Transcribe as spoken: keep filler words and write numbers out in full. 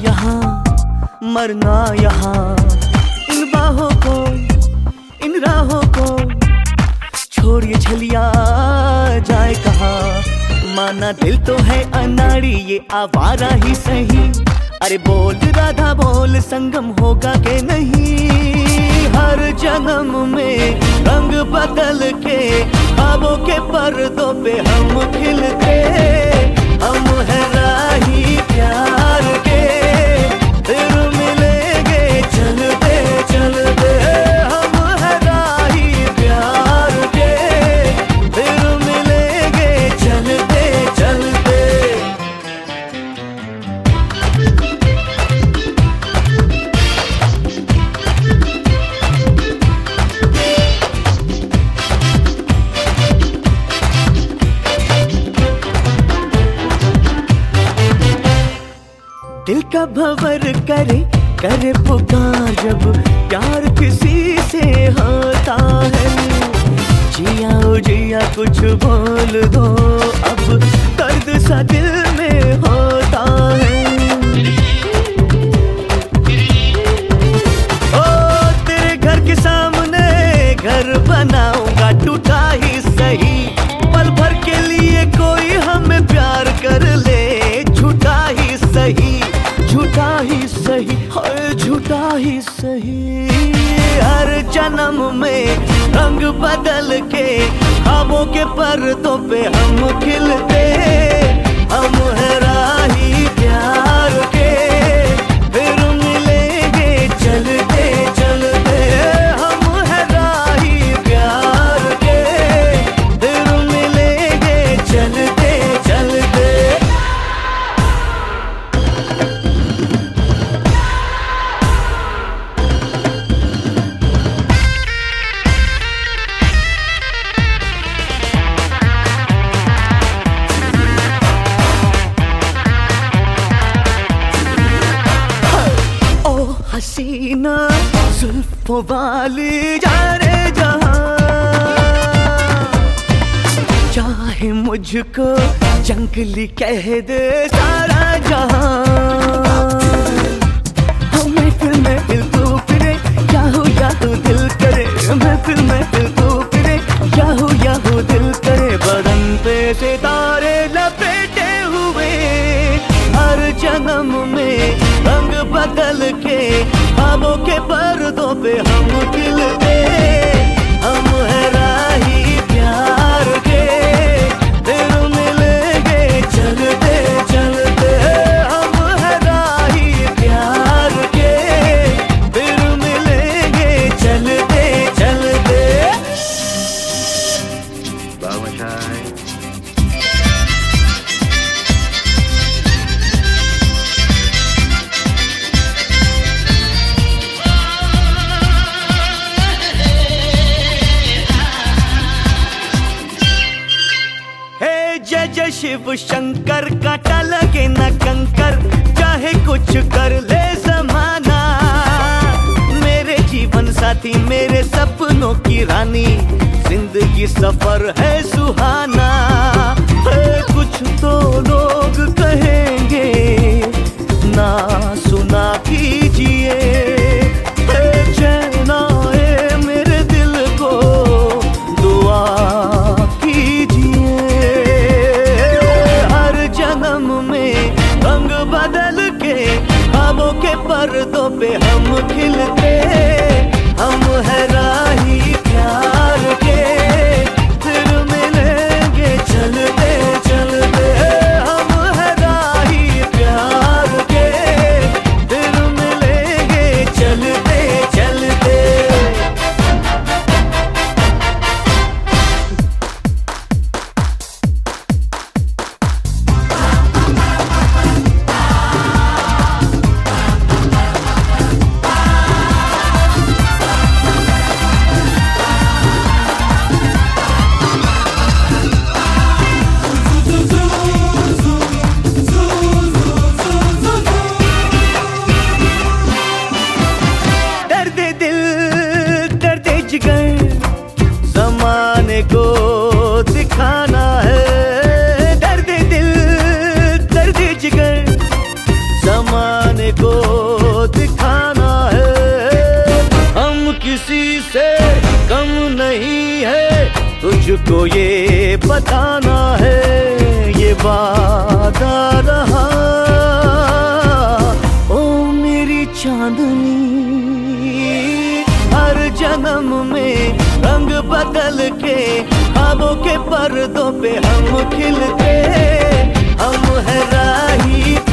यहाँ मरना यहाँ, इन बाहों को इन राहों को छोड़िए छलिया जाए कहाँ। माना दिल तो है अनाड़ी ये आवारा ही सही, अरे बोल राधा बोल संगम होगा के नहीं। हर जन्म में रंग बदल के ख्वाबों के पर्दों पे हम खिलते, हम है राही प्यार के, फिर मिलेंगे चलते चलते। हम है राही प्यार के, फिर मिलेंगे चलते चलते। दिल का भंवर करे करे पुकार जब प्यार किसी से होता है। जिया ओ जिया कुछ बोल दो अब दर्द सा दिल में होता है। ओ तेरे घर के सामने घर बनाऊंगा टूटा ही सही, पल भर के लिए कोई हमें प्यार कर ले, झूठा ही सही झूठा ही सही हर झूठा ही सही। हर जन्म में रंग बदल के ख्वाबों के पर्दों पे हम खिलते, हम है राही प्यार के, फिर मिलेंगे चलते चलते। हम है राही प्यार के, फिर मिलेंगे चलते चलते। हसीना जुल्फों वाली जाने जहां, चाहे मुझको जंगली कह दे सारा जहां। मैं फिर मैं दिल को फिरे याहू याहू दिल करे, मैं फिर मैं दिल को फिरे याहू याहू दिल करे। बदन पे सितारे लपेटे हुए हर जन्म में रंग बदल के ख्वाबों के पर्दों पे हम खिलते, हम है राही प्यार के, फिर मिलेंगे चलते चलते। हम है राही प्यार के, फिर मिलेंगे चलते चलते। बावशाय जय जय शिव शंकर, काटा लगे न कंकर, चाहे कुछ कर ले जमाना। मेरे जीवन साथी मेरे सपनों की रानी, जिंदगी सफर है सुहाना। कुछ तो लोग कहेंगे ना सुना कीजिए, चैन आए मेरे दिल को दुआ कीजिए। जन्म में रंग बदल के ख्वाबों के पर्दों पे हम खिलते, हम है राही प्यार के, फिर मिलेंगे चलते चलते। हम है राही प्यार के, फिर मिलेंगे चलते चलते। तुझको ये बताना है, ये वादा रहा। ओ मेरी चांदनी, हर जन्म में रंग बदल के ख्वाबों के पर्दों पे हम खिलते, हम है राही